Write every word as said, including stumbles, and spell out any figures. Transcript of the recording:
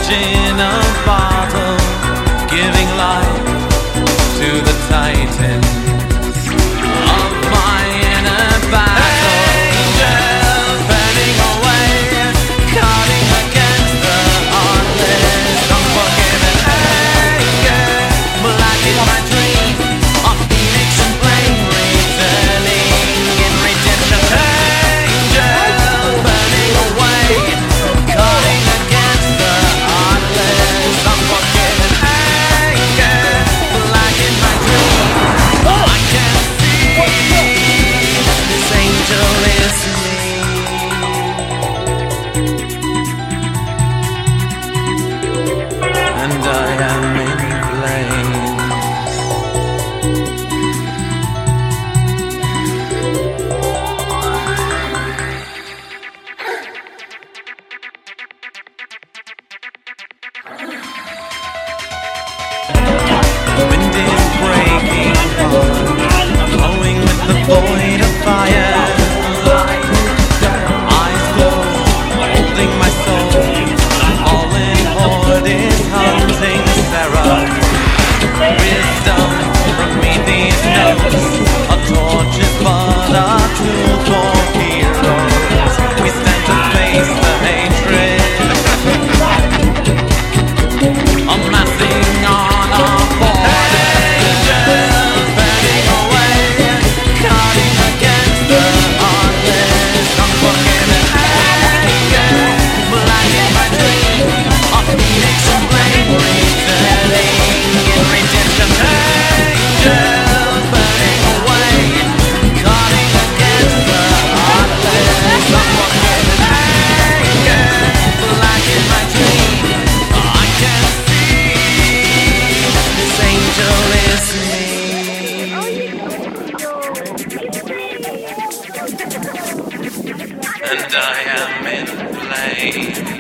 in a bottle, giving life to the titan of my inner battle. Angel burning away, cutting against the heartless, unforgiven anger, black in my dream, a phoenix and flame returning in redemption. Angel burning away, cutting against the heartless, unforgiven anger, black in my dream. I can see this angel is me, and I am in flames. Wind is breaking on, glowing with the void of fire. Eyes closed, holding my soul. Fallen horde is hunting Sarah. Wisdom Prometheus knows a torch is but a tool for heroes. We stand to face the hatred amassing on our borders. Burning away, cutting against the heartless, unforgiven anger, black in my dream, a phoenix and flame returning in redemption. Angel burning away, cutting against the heartless, unforgiven anger, black in my dream. I can see this angel is me, and I am in flame.